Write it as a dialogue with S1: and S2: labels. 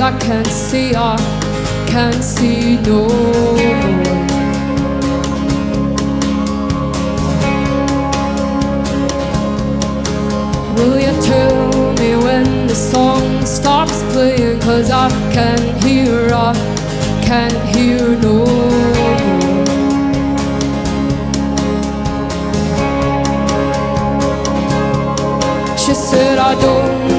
S1: I can't see no more. Will you tell me when the song stops playing? 'Cause I can't hear no more. She said I don't